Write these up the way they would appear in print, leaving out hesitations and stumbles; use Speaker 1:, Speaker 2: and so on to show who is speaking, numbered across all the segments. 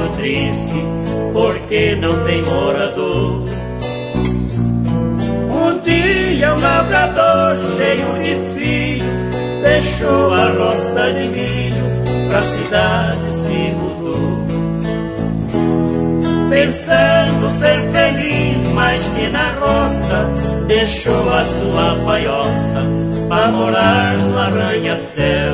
Speaker 1: triste, porque não tem morador. Um dia um labrador cheio de filho deixou a roça de milho, pra cidade se mudou, pensando ser feliz, mas que na roça deixou a sua palhoça pra morar no arranha-céu.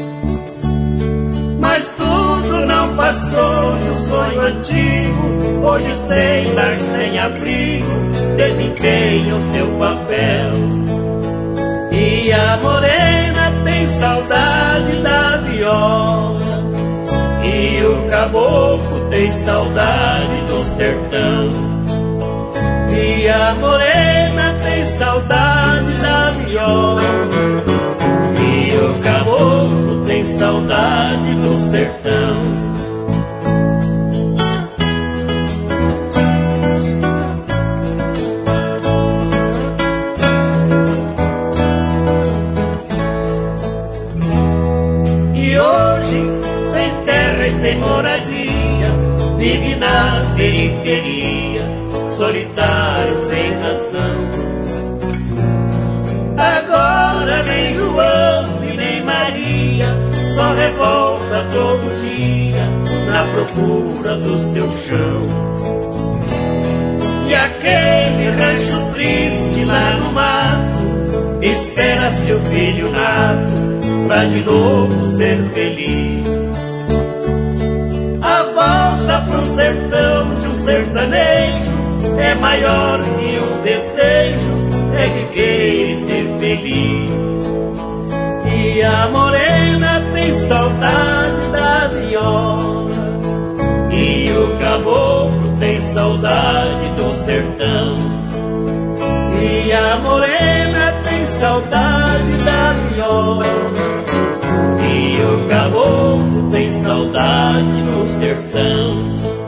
Speaker 1: Mas tudo não passou de um sonho antigo, hoje sem lar, sem abrigo, desempenha o seu papel. E a morena tem saudade da viola, e o caboclo tem saudade do sertão. E a morena tem saudade da viola, e o caboclo tem saudade do sertão. E hoje, sem terra e sem moradia, vive na periferia, solitário, sem razão. Agora nem João e nem Maria, só revolta todo dia na procura do seu chão. E aquele rancho triste lá no mato espera seu filho nato pra de novo ser feliz. A volta pro sertão de um sertanejo é maior que um desejo, é viver e ser feliz. E a morena tem saudade da viola, e o caboclo tem saudade do sertão. E a morena tem saudade da viola, e o caboclo tem saudade do sertão.